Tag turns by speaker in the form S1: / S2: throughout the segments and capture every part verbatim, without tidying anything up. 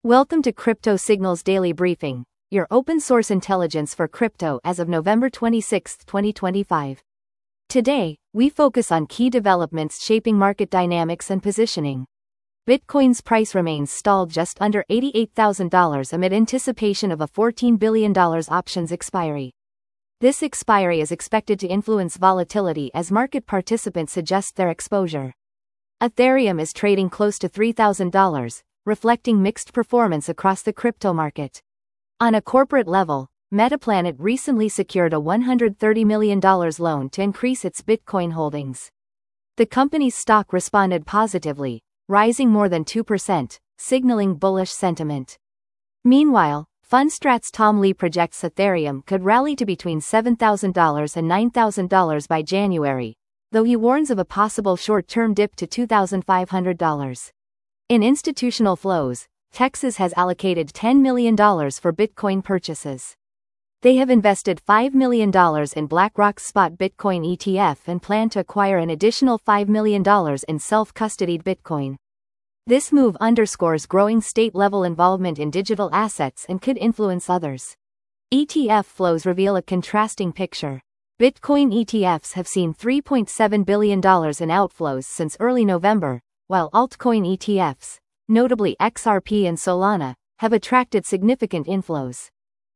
S1: Welcome to Crypto Signals Daily Briefing, your open source intelligence for crypto as of November twenty-sixth, twenty twenty-five. Today, we focus on key developments shaping market dynamics and positioning. Bitcoin's price remains stalled just under eighty-eight thousand dollars amid anticipation of a fourteen billion dollars options expiry. This expiry is expected to influence volatility as market participants adjust their exposure. Ethereum is trading close to three thousand dollars, reflecting mixed performance across the crypto market. On a corporate level, Metaplanet recently secured a one hundred thirty million dollars loan to increase its Bitcoin holdings. The company's stock responded positively, rising more than two percent, signaling bullish sentiment. Meanwhile, Fundstrat's Tom Lee projects Ethereum could rally to between seven thousand dollars and nine thousand dollars by January, though he warns of a possible short-term dip to two thousand five hundred dollars. In institutional flows, Texas has allocated ten million dollars for Bitcoin purchases. They have invested five million dollars in BlackRock's spot Bitcoin E T F and plan to acquire an additional five million dollars in self-custodied Bitcoin. This move underscores growing state-level involvement in digital assets and could influence others. E T F flows reveal a contrasting picture. Bitcoin E T Fs have seen three point seven billion dollars in outflows since early November, while altcoin E T Fs, notably X R P and Solana, have attracted significant inflows.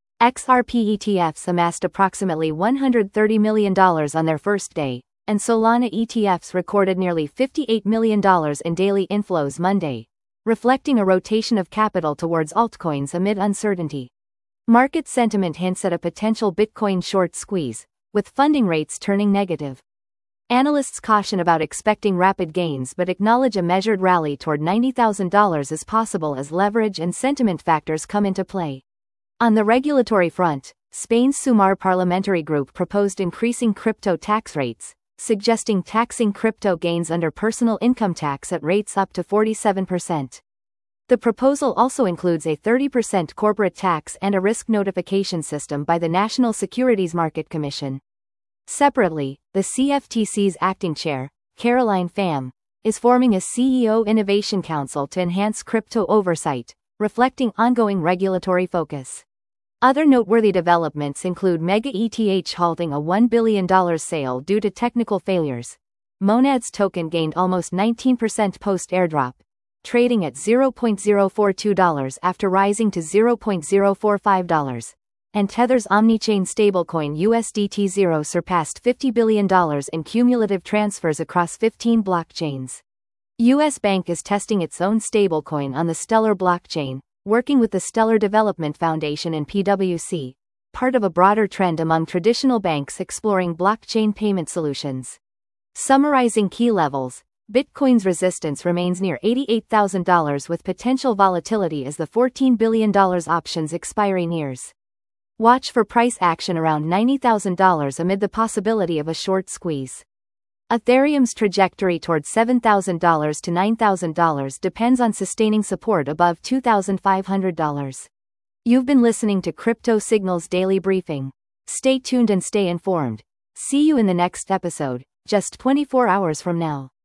S1: X R P E T Fs amassed approximately one hundred thirty million dollars on their first day, and Solana E T Fs recorded nearly fifty-eight million dollars in daily inflows Monday, reflecting a rotation of capital towards altcoins amid uncertainty. Market sentiment hints at a potential Bitcoin short squeeze, with funding rates turning negative. Analysts caution about expecting rapid gains but acknowledge a measured rally toward ninety thousand dollars is possible as leverage and sentiment factors come into play. On the regulatory front, Spain's Sumar parliamentary group proposed increasing crypto tax rates, suggesting taxing crypto gains under personal income tax at rates up to forty-seven percent. The proposal also includes a thirty percent corporate tax and a risk notification system by the National Securities Market Commission. Separately, the C F T C's acting chair, Caroline Pham, is forming a C E O Innovation Council to enhance crypto oversight, reflecting ongoing regulatory focus. Other noteworthy developments include Mega E T H halting a one billion dollars sale due to technical failures. Monad's token gained almost nineteen percent post-airdrop, trading at zero point zero four two dollars after rising to zero point zero four five dollars. And Tether's omnichain stablecoin U S D T zero surpassed fifty billion dollars in cumulative transfers across fifteen blockchains. U S Bank is testing its own stablecoin on the Stellar blockchain, working with the Stellar Development Foundation and P W C, part of a broader trend among traditional banks exploring blockchain payment solutions. Summarizing key levels, Bitcoin's resistance remains near eighty-eight thousand dollars with potential volatility as the fourteen billion dollars options expiry nears. Watch for price action around ninety thousand dollars amid the possibility of a short squeeze. Ethereum's trajectory towards seven thousand dollars to nine thousand dollars depends on sustaining support above two thousand five hundred dollars. You've been listening to Crypto Signals Daily Briefing. Stay tuned and stay informed. See you in the next episode, just twenty-four hours from now.